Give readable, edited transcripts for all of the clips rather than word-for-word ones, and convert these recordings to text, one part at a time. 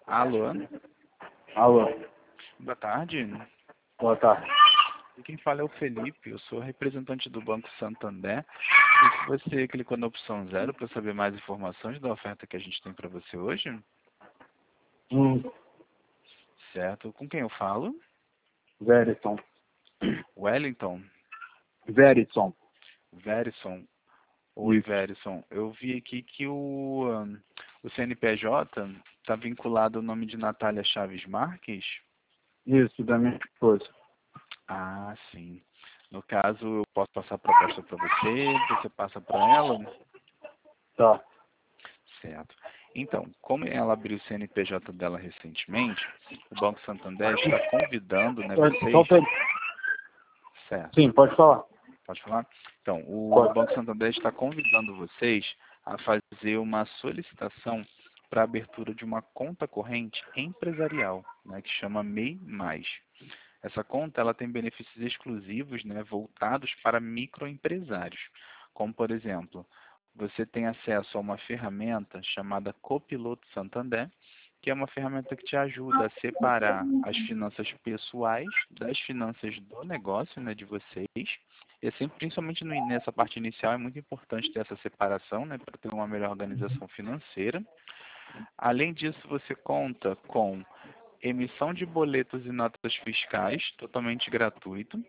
Alô? Alô, Boa tarde. boa tarde. E quem fala é o Felipe, eu sou representante do Banco Santander. E se você clicou na opção 0 para saber mais informações da oferta que a gente tem para você hoje? Certo. Com quem eu falo? Verisson. Wellington? Verisson. Verisson? Oi, Isso. Verisson. Eu vi aqui que o CNPJ está vinculado ao nome de Natália Chaves Marques? Isso, da minha esposa. Ah, sim. No caso, eu posso passar a proposta para você passa para ela? Tá. Certo. Então, como ela abriu o CNPJ dela recentemente, o Banco Santander está convidando, né, Só vocês... tem... Certo. Sim, pode falar. Pode falar? Então, o Pode. Banco Santander está convidando vocês a fazer uma solicitação para a abertura de uma conta corrente empresarial, né, que chama MEI+. Essa conta ela tem benefícios exclusivos, né, voltados para microempresários, como, por exemplo, você tem acesso a uma ferramenta chamada Copiloto Santander, que é uma ferramenta que te ajuda a separar as finanças pessoais das finanças do negócio, né, de vocês. E assim, principalmente nessa parte inicial é muito importante ter essa separação, né, para ter uma melhor organização financeira. Além disso, você conta com emissão de boletos e notas fiscais, totalmente gratuito.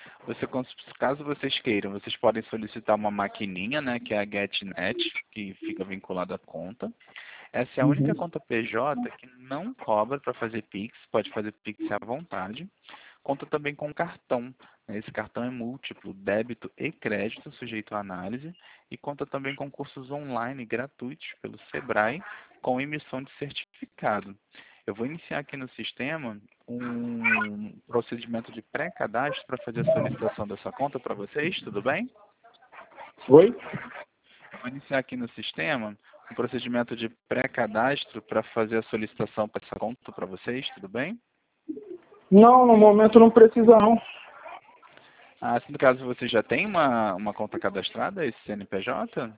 Caso vocês queiram, vocês podem solicitar uma maquininha, né, que é a GetNet, que fica vinculada à conta. Essa é a única conta PJ que não cobra para fazer Pix, pode fazer Pix à vontade. Conta também com cartão, né? Esse cartão é múltiplo, débito e crédito, sujeito à análise. E conta também com cursos online gratuitos pelo Sebrae, com emissão de certificado. Eu vou iniciar aqui no sistema um procedimento de pré-cadastro para fazer a solicitação dessa conta para vocês, tudo bem? Oi? Eu vou iniciar aqui no sistema um procedimento de pré-cadastro para fazer a solicitação para essa conta para vocês, tudo bem? Não, no momento não precisa não. Ah, se no caso você já tem uma conta cadastrada, esse CNPJ?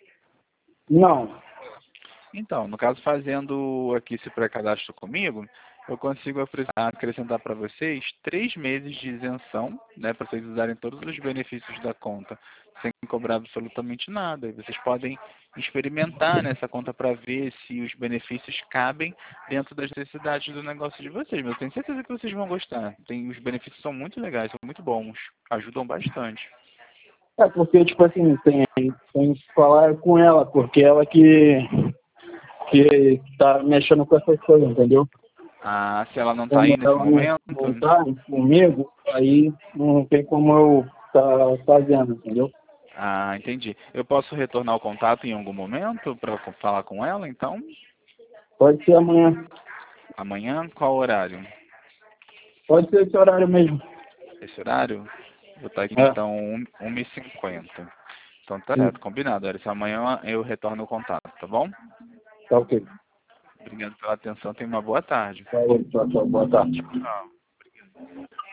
Não. Então, no caso, fazendo aqui esse pré-cadastro comigo, eu consigo acrescentar para vocês 3 meses de isenção, né, para vocês usarem todos os benefícios da conta, sem cobrar absolutamente nada. E vocês podem experimentar nessa conta para ver se os benefícios cabem dentro das necessidades do negócio de vocês. Mas eu tenho certeza que vocês vão gostar. Os benefícios são muito legais, são muito bons, ajudam bastante. É porque, tipo assim, tem que falar com ela, porque ela que tá mexendo com essas coisas, entendeu? Ah, se ela não está Como aí nesse ela momento... não tá comigo, aí não tem como eu tá fazendo, entendeu? Ah, entendi. Eu posso retornar o contato em algum momento para falar com ela, então? Pode ser amanhã. Amanhã? Qual horário? Pode ser esse horário mesmo. Esse horário? Vou estar aqui É, então 1h50. Então tá sim. certo, combinado. Essa amanhã eu retorno o contato, tá bom? Tá ok. Obrigado pela atenção, tenha uma boa tarde. Falou, tchau, tchau. Boa tarde. Tchau.